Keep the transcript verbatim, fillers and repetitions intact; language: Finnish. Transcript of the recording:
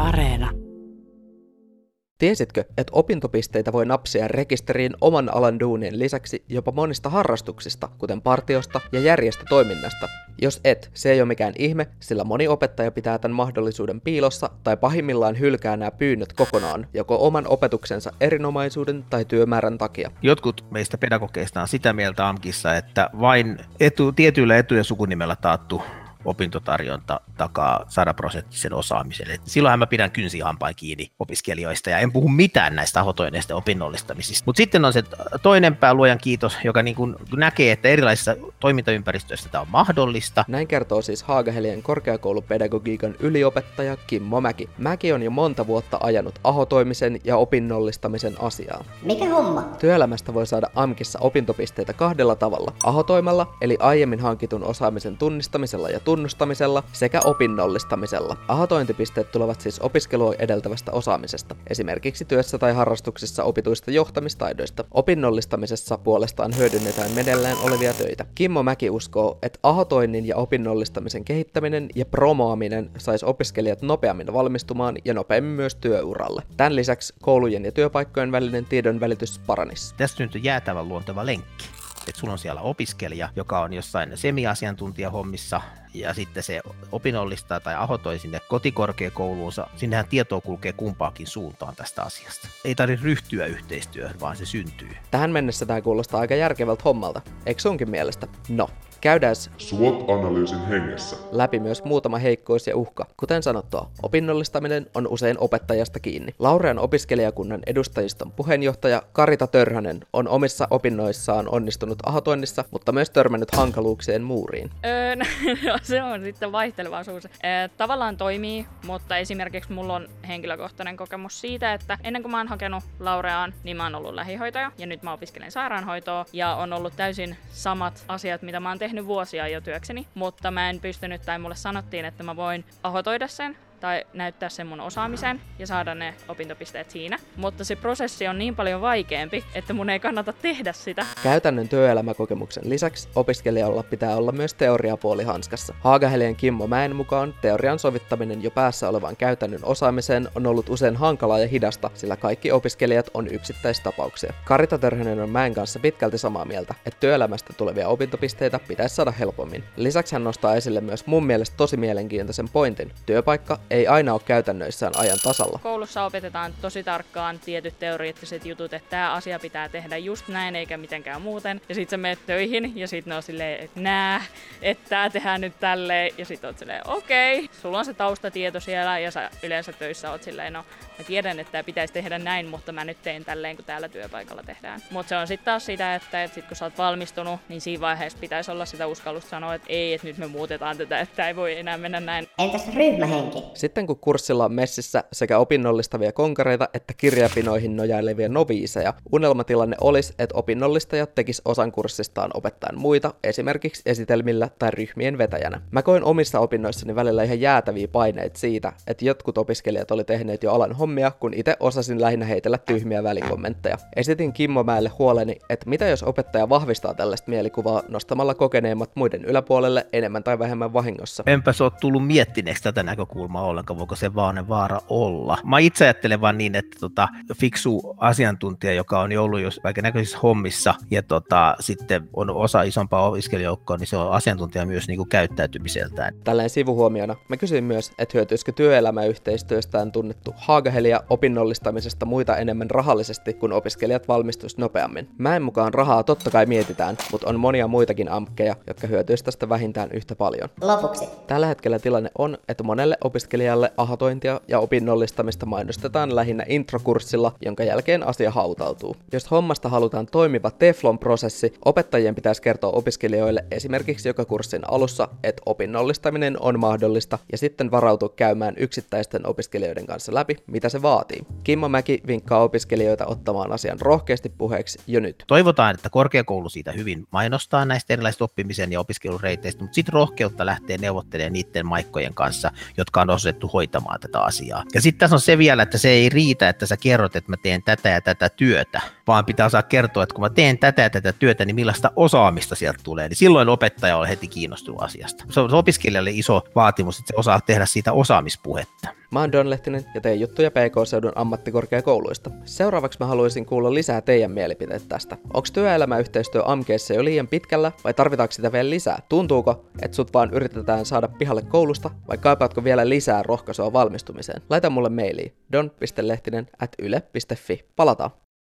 Areena. Tiesitkö, että opintopisteitä voi napsia rekisteriin oman alan duunien lisäksi jopa monista harrastuksista, kuten partiosta ja järjestötoiminnasta? Jos et, se ei ole mikään ihme, sillä moni opettaja pitää tämän mahdollisuuden piilossa tai pahimmillaan hylkää nämä pyynnöt kokonaan, joko oman opetuksensa erinomaisuuden tai työmäärän takia. Jotkut meistä pedagogeista on sitä mieltä A M Kissa, että vain etu, tietyillä etu- ja sukunimellä taattu opintotarjonta takaa sataprosenttisen osaamisen. Et silloinhan mä pidän kynsihampain kiinni opiskelijoista ja en puhu mitään näistä ahotoineista opinnollistamisista. Mutta sitten on se toinen pää, luojan kiitos, joka niin kun näkee, että erilaisissa toimintaympäristöissä tämä on mahdollista. Näin kertoo siis Haaga-Helian korkeakoulupedagogiikan yliopettaja Kimmo Mäki. Mäki on jo monta vuotta ajanut ahotoimisen ja opinnollistamisen asiaa. Mikä homma? Työelämästä voi saada A M Kissa opintopisteitä kahdella tavalla. Ahotoimella, eli aiemmin hankitun osaamisen tunnistamisella ja tunnustamisella sekä opinnollistamisella. Ahotointipisteet tulevat siis opiskelua edeltävästä osaamisesta, esimerkiksi työssä tai harrastuksissa opituista johtamistaidoista. Opinnollistamisessa puolestaan hyödynnetään meneillään olevia töitä. Kimmo Mäki uskoo, että ahotoinnin ja opinnollistamisen kehittäminen ja promoaminen saisi opiskelijat nopeammin valmistumaan ja nopeammin myös työuralle. Tämän lisäksi koulujen ja työpaikkojen välinen tiedonvälitys paranisi. Tästä syntyy jäätävän luonteva lenkki. Että sulla on siellä opiskelija, joka on jossain semi-asiantuntijahommissa, ja sitten se opinnollistaa tai ahotoi sinne kotikorkeakouluunsa. Sinnehän tietoa kulkee kumpaakin suuntaan tästä asiasta. Ei tarvitse ryhtyä yhteistyöhön, vaan se syntyy. Tähän mennessä tämä kuulostaa aika järkevältä hommalta. Eikö sunkin mielestä? No. Käydään SWOT-analyysin hengessä läpi myös muutama heikkous ja uhka. Kuten sanottua, opinnollistaminen on usein opettajasta kiinni. Laurean opiskelijakunnan edustajiston puheenjohtaja Karita Törhönen on omissa opinnoissaan onnistunut ahotoinnissa, mutta myös törmännyt hankaluuksien muuriin. Öö, no, se on sitten vaihtelevaisuus. Ee, tavallaan toimii, mutta esimerkiksi mulla on henkilökohtainen kokemus siitä, että ennen kuin mä oon hakenut Laureaan, niin mä oon ollut lähihoitaja ja nyt mä opiskelen sairaanhoitoa ja on ollut täysin samat asiat, mitä mä oon tehnyt vuosia jo työkseni, mutta mä en pystynyt, tai mulle sanottiin, että mä voin ahotoida sen tai näyttää sen mun osaamisen ja saada ne opintopisteet siinä. Mutta se prosessi on niin paljon vaikeampi, että mun ei kannata tehdä sitä. Käytännön työelämäkokemuksen lisäksi opiskelijalla pitää olla myös teoriapuoli hanskassa. Haaga-Helian Kimmo Mäen mukaan teorian sovittaminen jo päässä olevaan käytännön osaamiseen on ollut usein hankalaa ja hidasta, sillä kaikki opiskelijat on yksittäistapauksia. Karita Törhönen on Mäen kanssa pitkälti samaa mieltä, että työelämästä tulevia opintopisteitä pitäisi saada helpommin. Lisäksi hän nostaa esille myös mun mielestä tosi mielenkiintoisen pointin. Työpaikka ei aina ole käytännöissään ajan tasalla. Koulussa opetetaan tosi tarkkaan tietyt teoreettiset jutut, että tämä asia pitää tehdä just näin eikä mitenkään muuten. Ja sit sä menet töihin ja sit ne on silleen, että nää, että tää tehdään nyt tälleen. Ja sit oot silleen, okei, okay. Sulla on se taustatieto siellä ja sä yleensä töissä oot silleen, no mä tiedän, että tää pitäisi tehdä näin, mutta mä nyt teen tälleen, kun täällä työpaikalla tehdään. Mutta se on sitten taas sitä, että, että sit kun sä oot valmistunut, niin siinä vaiheessa pitäisi olla sitä uskallusta sanoa, että ei, että nyt me muutetaan tätä, että tää ei voi enää mennä näin. Entäs ryhmähenki? Sitten kun kurssilla on messissä sekä opinnollistavia konkareita että kirjapinoihin nojailevia noviiseja, unelmatilanne olisi, että opinnollistajat tekis osan kurssistaan opettaen muita, esimerkiksi esitelmillä tai ryhmien vetäjänä. Mä koin omissa opinnoissani välillä ihan jäätäviä paineita siitä, että jotkut opiskelijat oli tehneet jo alan hommia, kun itse osasin lähinnä heitellä tyhmiä välikommentteja. Esitin Kimmo Mäelle huoleni, että mitä jos opettaja vahvistaa tällaista mielikuvaa nostamalla kokeneemmat muiden yläpuolelle enemmän tai vähemmän vahingossa. Enpä se ole tullut miettineeksi tätä näkökulmaa ollenkaan, voiko se vaan vaara olla. Mä itse ajattelen vaan niin, että tota, fiksu asiantuntija, joka on jo ollut jos vaikka näköisissä hommissa ja tota, sitten on osa isompaa opiskelijoukkoa, niin se on asiantuntija myös niin kuin käyttäytymiseltään. Tällainen sivuhuomiona mä kysyin myös, että hyötyisikö työelämäyhteistyöstään tunnettu Haaga-Helia opinnollistamisesta muita enemmän rahallisesti, kun opiskelijat valmistuisi nopeammin. Mäen mukaan rahaa totta kai mietitään, mutta on monia muitakin amkkeja, jotka hyötyisivät tästä vähintään yhtä paljon. Lopuksi. Tällä hetkellä tilanne on, että monelle opiskelijalle ahotointia ja opinnollistamista mainostetaan lähinnä introkurssilla, jonka jälkeen asia hautautuu. Jos hommasta halutaan toimiva Teflon-prosessi, opettajien pitäisi kertoa opiskelijoille esimerkiksi joka kurssin alussa, että opinnollistaminen on mahdollista ja sitten varautua käymään yksittäisten opiskelijoiden kanssa läpi, mitä se vaatii. Kimmo Mäki vinkkaa opiskelijoita ottamaan asian rohkeasti puheeksi jo nyt. Toivotaan, että korkeakoulu siitä hyvin mainostaa näistä erilaisista oppimisen ja opiskelureiteistä, mutta sitten rohkeutta lähtee neuvottelemaan niiden maikkojen kanssa, jotka on osoitettu hoitamaan tätä asiaa. Ja sitten tässä on se vielä, että se ei riitä, että sä kerrot, että mä teen tätä ja tätä työtä, vaan pitää osaa kertoa, että kun mä teen tätä ja tätä työtä, niin millaista osaamista sieltä tulee. Niin silloin opettaja on heti kiinnostunut asiasta. Se on opiskelijalle iso vaatimus, että se osaa tehdä siitä osaamispuhetta. Mä oon Don Lehtinen ja teen juttuja P K-seudun ammattikorkeakouluista. Seuraavaksi mä haluaisin kuulla lisää teidän mielipiteet tästä. Onks työelämäyhteistyö A M K:ssä jo liian pitkällä vai tarvitaanko sitä vielä lisää? Tuntuuko, että sut vaan yritetään saada pihalle koulusta vai kaipaatko vielä lisää rohkaisua valmistumiseen? Laita mulle mailiin don piste lehtinen at yle piste fi. Palataan!